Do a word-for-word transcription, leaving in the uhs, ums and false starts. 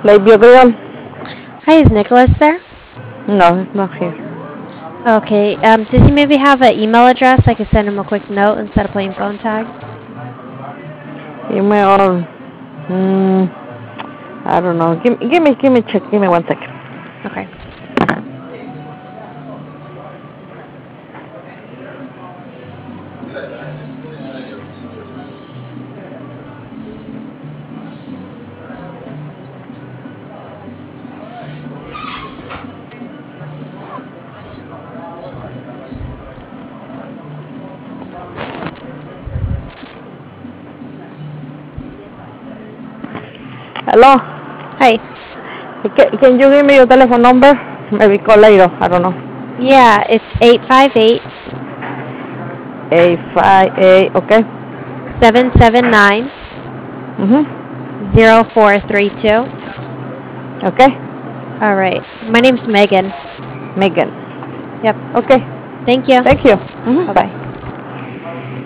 Labia Grill? Hi, is Nicholas there? No, it's not here. Okay. Um, does he maybe have an email address? I could send him a quick note instead of playing phone tag. Email. Mm, I don't know. Give, give me, give me check. Give me one second. Okay. Hello. Hi. Can, can you give me your telephone number? Maybe call later. I don't know. Yeah, it's eight five eight, Eight five eight. Okay. seven seven nine, Mhm. zero four three two. Okay. All right. My name's Megan. Megan. Yep. Okay. Thank you. Thank you. Mhm. Bye Bye.